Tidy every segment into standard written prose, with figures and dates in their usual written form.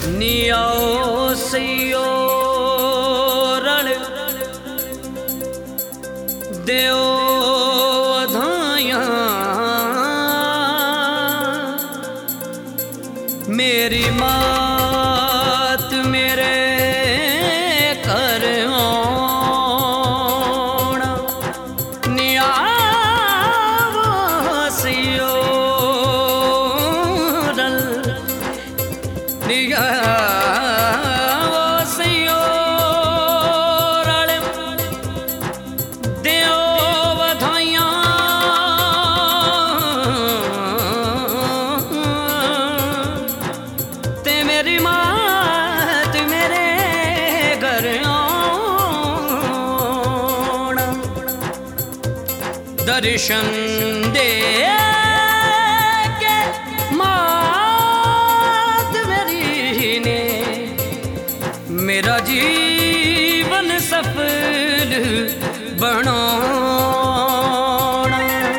नियाओ सैयो रल देओ धाया मेरी मात मेरे कर आना नियाओ सैयो रल दर्शन दे के मात मेरी ने मेरा जीवन सफल बनाना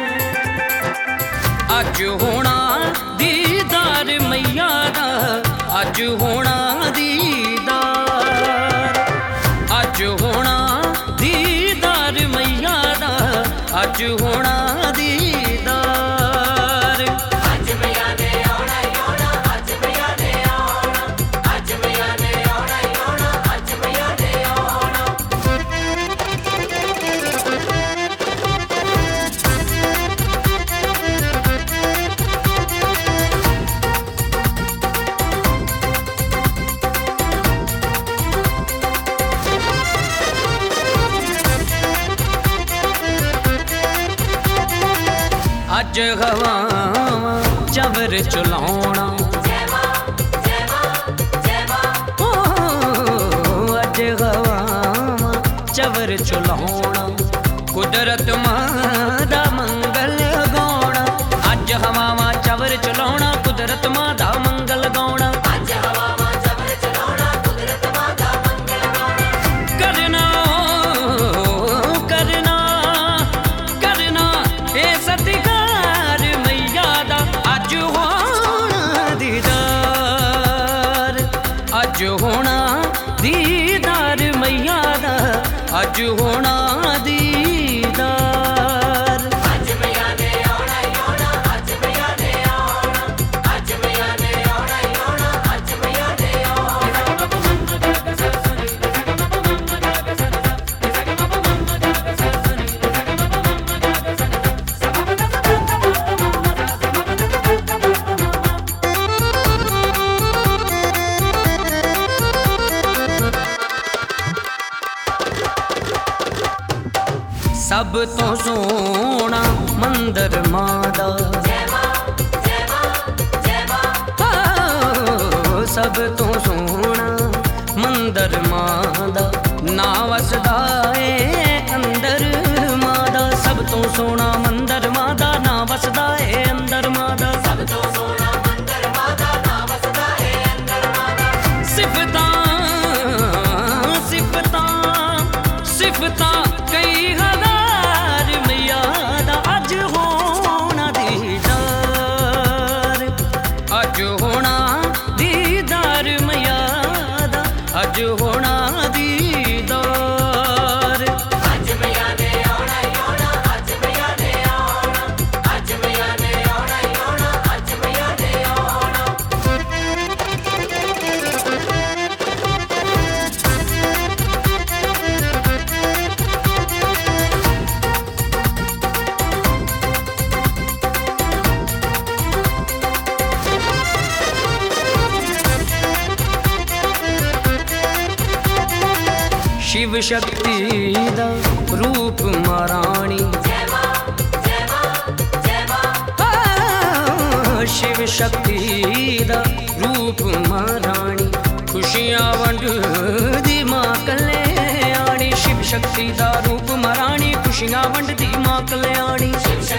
अज होना दीदार मैया दा अज होना दीदार अज होना दीदार मैया दा अज होना दीदार अज मैया ने आना आना अज मैया ने आना अज मैया ने आना आना अज मैया ने अज हवावां चवर चलाउणा अज हवावां चवर चलाउणा कुदरत मां दा मंगल गाउणा अज हवावां चवर चलाउणा कुदरत मां दा मंगल गाउणा अज हवावां चवर चलाउणा कुदरत मां दा मंगल गाउणा करना करना करना ए सत्कार मैया दा अज होना दीदार अज होना दीदार मैया दा अज होना दीदार अज मैया ने आना आना अज मैया ने आना अज मैया ने आना आना अज मैया ने सब तो सोना मंदिर मादा सब तो सोना मंदिर मादा ना वसदा ए अंदर मादा सब तो सोना मंदिर मादा ना वसदा ए अंदर मादा सब तो सोना मंदिर मादा ना वसदा ए अंदर मादा सिफता सिफता सिफता कई अज होना दीदार मैया दा अज होना दीदार अज मैया ने आना आना अज मैया ने आना अज मैया ने आना आना अज मैया ने शिव शक्ति दा रूप महारानी शिव शक्ति दा रूप महारानी खुशियां वंड दी मां कल्याणी शिव शक्ति दा रूप महारानी खुशियां वंड दी मां कल्याणी